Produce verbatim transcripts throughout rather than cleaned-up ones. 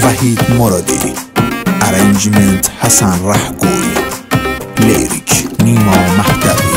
وحید مرادی، ارنجمنت حسن رهگوی، لیریک نیما مهدوی.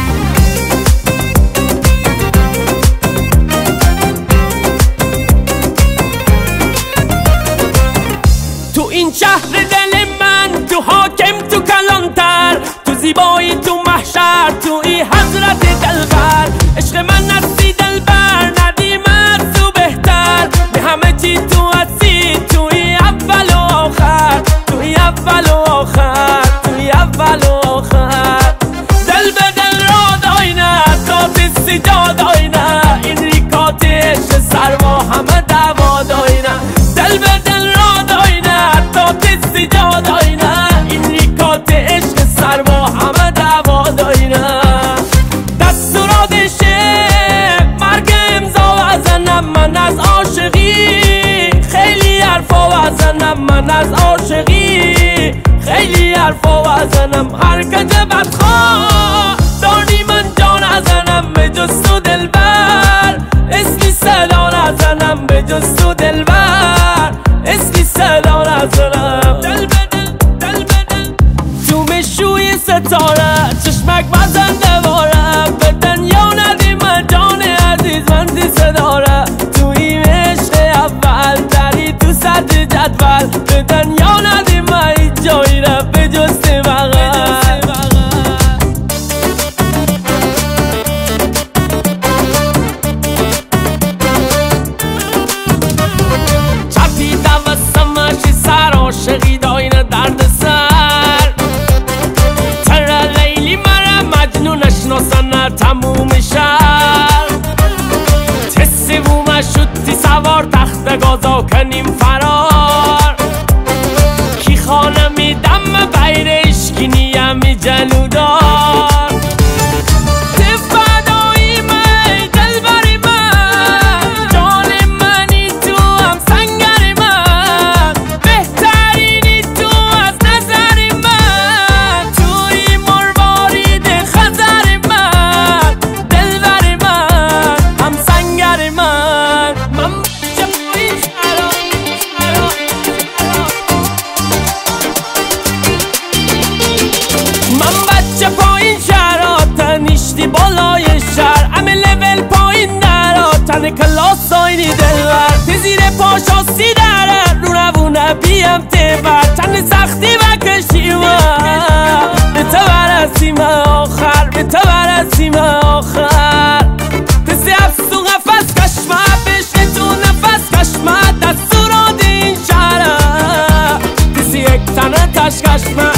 تو این شهر دل من، تو حاکم، تو کلانتر، تو زیبایی، تو محشر، تو ای حضرت دلبر. عشق من نستی دلبر، ندیم از تو بهتر، به همه چی تو هستی، تو ای اول و آخر، تو ای اول و آخر، تو ای اول و آخر. دل به دل را داینه، تا تسی جا داینه، این ریکات عشق سرما همه دوا داینه. دل به دل را داینه، تا تسی جا داینه، این ریکات عشق سرما همه دوا داینه. دستوراتشه مرگ امضا وزنم من از عاشقی، خیلی حرفا وزنم من از عاشقی، خیلی حرفا وزنم. حرکت بدخواه دانی من جا نزنم به جز تو دلبر، اسمی صدا نزنم به جز تو دلبر، اسمی صدا نزنم. دل به دل، دل به دل، تو مشوی ستاره، چشمک بزنده واره، به دنیا ندی من جان عزیز من دیسه داره. تو این عشق اول داری تو صد جدول، به دنیا ندی من هیچ جایی را به جز بغل. چپی دوستمشی سر عاشقی داینه درد سر، تر لیلی مرا مجنون نشناسن تموم شهر. تسی بومه شدی سوار تخت گازا کنیم فرار، کی خانه میدم بیر اشکی نیمی جلودار. تفدایی من دلبری من، جان منی تو هم سنگری من، بهترینی تو از نظری من، توی مروارید خزری من، دلبری من هم سنگری من. من بچه پایین شهرا، من بچه پایین شهرا، تنیشتی بالای شهر، همه لول پایین درا، تن کلاس آینی دلور، تی زیر پاشاستی داره، رو نبونه بیم تیبر، تن سختی و کشیمه، به تو برسیم آخر، به تو برسیم آخر. تسی حفظ تو قفص کشمه، بشنه تو نفس کشمه، دستورات این شهره، تسی یک تنه تش کشمه،